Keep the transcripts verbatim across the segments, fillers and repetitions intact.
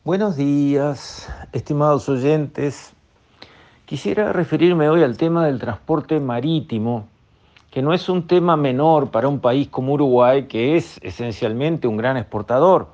Buenos días, estimados oyentes. Quisiera referirme hoy al tema del transporte marítimo, que no es un tema menor para un país como Uruguay, que es esencialmente un gran exportador.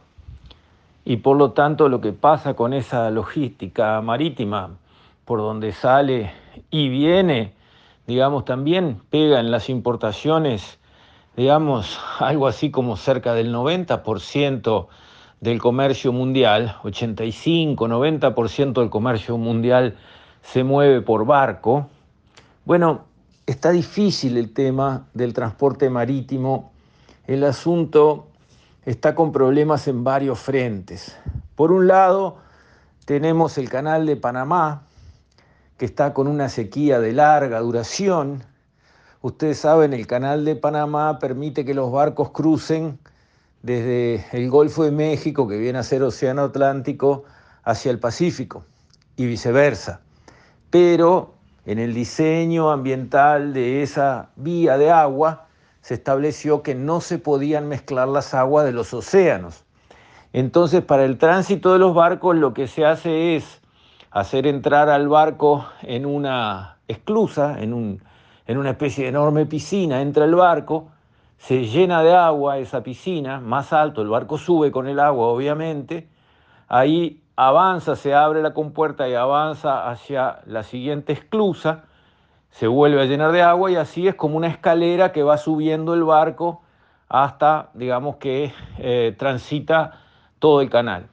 Y por lo tanto lo que pasa con esa logística marítima, por donde sale y viene, digamos, también pega en las importaciones, digamos, algo así como cerca del noventa por ciento del comercio mundial, ochenta y cinco, noventa por ciento del comercio mundial se mueve por barco. Bueno, está difícil el tema del transporte marítimo. El asunto está con problemas en varios frentes. Por un lado, tenemos el Canal de Panamá, que está con una sequía de larga duración. Ustedes saben, el Canal de Panamá permite que los barcos crucen desde el Golfo de México, que viene a ser Océano Atlántico, hacia el Pacífico y viceversa. Pero en el diseño ambiental de esa vía de agua se estableció que no se podían mezclar las aguas de los océanos. Entonces, para el tránsito de los barcos, lo que se hace es hacer entrar al barco en una esclusa, en, un, en una especie de enorme piscina. Entra el barco, se llena de agua esa piscina, más alto, el barco sube con el agua, obviamente. Ahí avanza, se abre la compuerta y avanza hacia la siguiente esclusa, se vuelve a llenar de agua y así es como una escalera que va subiendo el barco hasta, digamos que eh, transita todo el canal.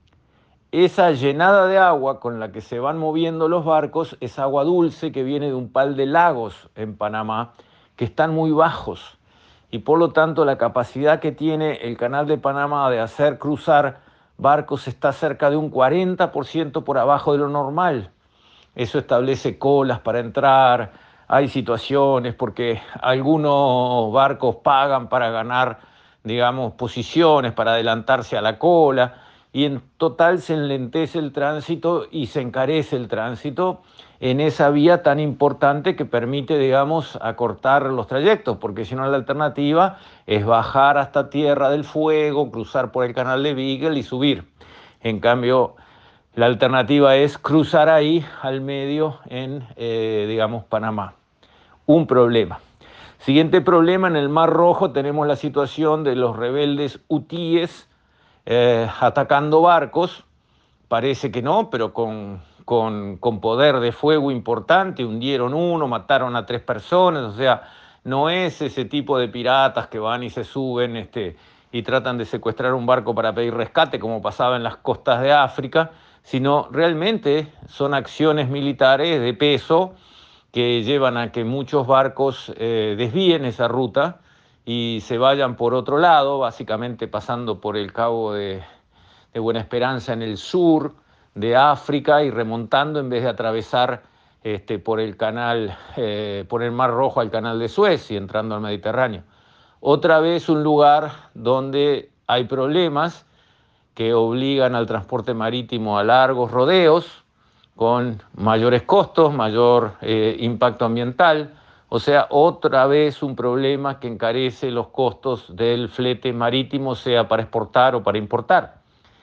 Esa llenada de agua con la que se van moviendo los barcos es agua dulce que viene de un par de lagos en Panamá que están muy bajos y por lo tanto la capacidad que tiene el canal de Panamá de hacer cruzar barcos está cerca de un cuarenta por ciento por abajo de lo normal. Eso establece colas para entrar, hay situaciones porque algunos barcos pagan para ganar, digamos, posiciones, para adelantarse a la cola, y en total se enlentece el tránsito y se encarece el tránsito en esa vía tan importante que permite, digamos, acortar los trayectos, porque si no la alternativa es bajar hasta Tierra del Fuego, cruzar por el canal de Beagle y subir. En cambio, la alternativa es cruzar ahí al medio en, eh, digamos, Panamá. Un problema. Siguiente problema, en el Mar Rojo tenemos la situación de los rebeldes hutíes eh, atacando barcos. Parece que no, pero con, con, con poder de fuego importante. Hundieron uno, mataron a tres personas. O sea, no es ese tipo de piratas que van y se suben este, y tratan de secuestrar un barco para pedir rescate, como pasaba en las costas de África, sino realmente son acciones militares de peso que llevan a que muchos barcos eh, desvíen esa ruta y se vayan por otro lado, básicamente pasando por el Cabo de, de Buena Esperanza en el sur de África y remontando en vez de atravesar este, por el canal, eh, por el Mar Rojo al canal de Suez y entrando al Mediterráneo. Otra vez un lugar donde hay problemas que obligan al transporte marítimo a largos rodeos, con mayores costos, mayor eh, impacto ambiental. O sea, otra vez un problema que encarece los costos del flete marítimo, sea para exportar o para importar.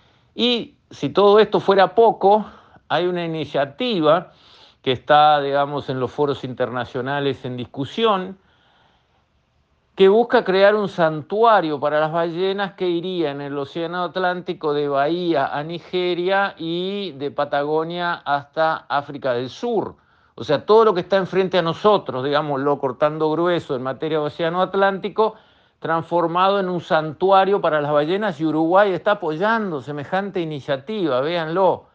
Y si todo esto fuera poco, hay una iniciativa que está, digamos, en los foros internacionales en discusión, que busca crear un santuario para las ballenas que iría en el Océano Atlántico de Bahía a Nigeria y de Patagonia hasta África del Sur. O sea, todo lo que está enfrente a nosotros, digámoslo cortando grueso en materia de Océano Atlántico, transformado en un santuario para las ballenas, y Uruguay está apoyando semejante iniciativa, véanlo.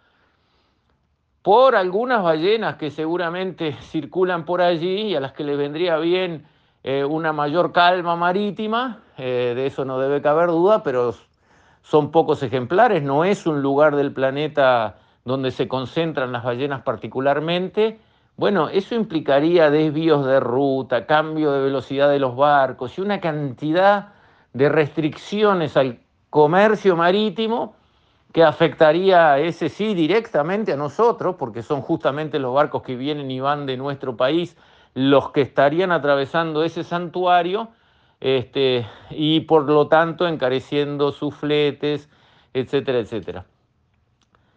Por algunas ballenas que seguramente circulan por allí y a las que les vendría bien eh, una mayor calma marítima, eh, de eso no debe caber duda, pero son pocos ejemplares, no es un lugar del planeta donde se concentran las ballenas particularmente. Bueno, eso implicaría desvíos de ruta, cambio de velocidad de los barcos y una cantidad de restricciones al comercio marítimo que afectaría, ese sí, directamente a nosotros, porque son justamente los barcos que vienen y van de nuestro país los que estarían atravesando ese santuario, este, y por lo tanto encareciendo sus fletes, etcétera, etcétera.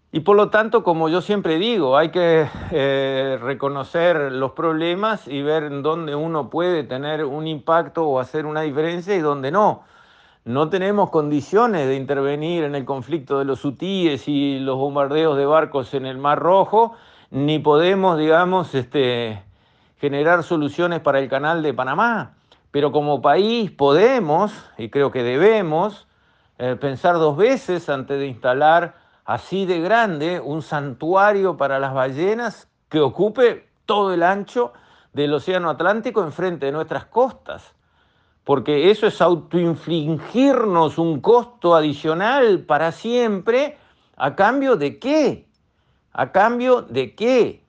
Y por lo tanto, como yo siempre digo, hay que eh, reconocer los problemas y ver en dónde uno puede tener un impacto o hacer una diferencia y dónde no. No tenemos condiciones de intervenir en el conflicto de los hutíes y los bombardeos de barcos en el Mar Rojo, ni podemos, digamos, este, generar soluciones para el Canal de Panamá. Pero como país podemos, y creo que debemos, eh, pensar dos veces antes de instalar así de grande un santuario para las ballenas que ocupe todo el ancho del Océano Atlántico enfrente de nuestras costas, porque eso es autoinfligirnos un costo adicional para siempre. ¿A cambio de qué? ¿A cambio de qué?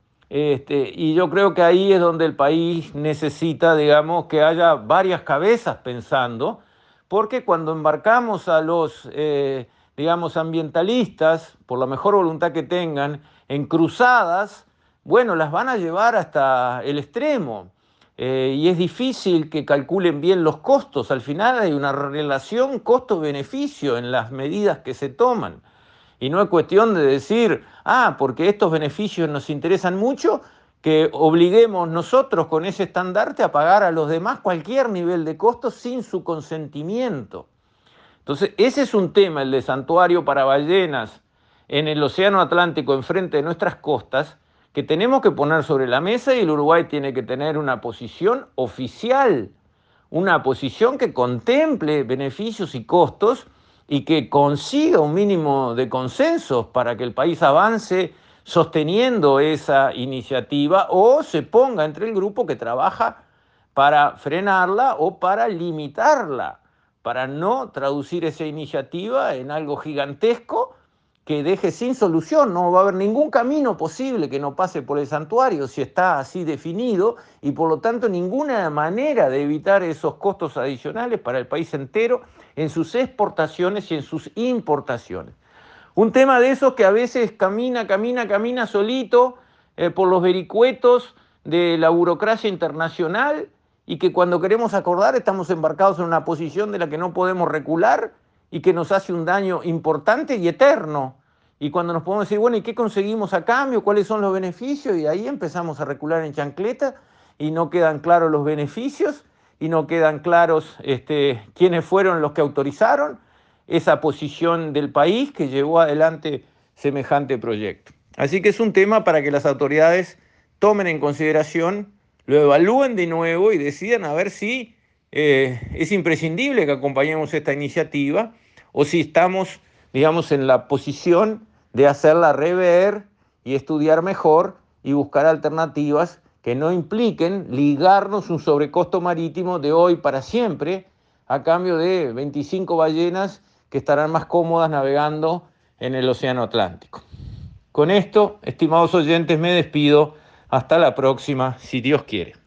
Este, y yo creo que ahí es donde el país necesita, digamos, que haya varias cabezas pensando, porque cuando embarcamos a los, eh, digamos, ambientalistas, por la mejor voluntad que tengan, en cruzadas, bueno, las van a llevar hasta el extremo. Eh, y es difícil que calculen bien los costos. Al final hay una relación costo-beneficio en las medidas que se toman. Y no es cuestión de decir, ah, porque estos beneficios nos interesan mucho, que obliguemos nosotros con ese estandarte a pagar a los demás cualquier nivel de costo sin su consentimiento. Entonces, ese es un tema, el de santuario para ballenas en el Océano Atlántico, enfrente de nuestras costas, que tenemos que poner sobre la mesa, y el Uruguay tiene que tener una posición oficial, una posición que contemple beneficios y costos y que consiga un mínimo de consensos para que el país avance sosteniendo esa iniciativa o se ponga entre el grupo que trabaja para frenarla o para limitarla, para no traducir esa iniciativa en algo gigantesco que deje sin solución. No va a haber ningún camino posible que no pase por el santuario si está así definido, y por lo tanto ninguna manera de evitar esos costos adicionales para el país entero en sus exportaciones y en sus importaciones. Un tema de esos que a veces camina, camina, camina solito eh, por los vericuetos de la burocracia internacional, y que cuando queremos acordar estamos embarcados en una posición de la que no podemos recular y que nos hace un daño importante y eterno. Y cuando nos podemos decir, bueno, ¿y qué conseguimos a cambio? ¿Cuáles son los beneficios? Y ahí empezamos a recular en chancleta y no quedan claros los beneficios y no quedan claros este, quiénes fueron los que autorizaron esa posición del país que llevó adelante semejante proyecto. Así que es un tema para que las autoridades tomen en consideración, lo evalúen de nuevo y decidan a ver si eh, es imprescindible que acompañemos esta iniciativa o si estamos, digamos, en la posición de hacerla rever y estudiar mejor y buscar alternativas que no impliquen ligarnos un sobrecosto marítimo de hoy para siempre a cambio de veinticinco ballenas que estarán más cómodas navegando en el Océano Atlántico. Con esto, estimados oyentes, me despido. Hasta la próxima, si Dios quiere.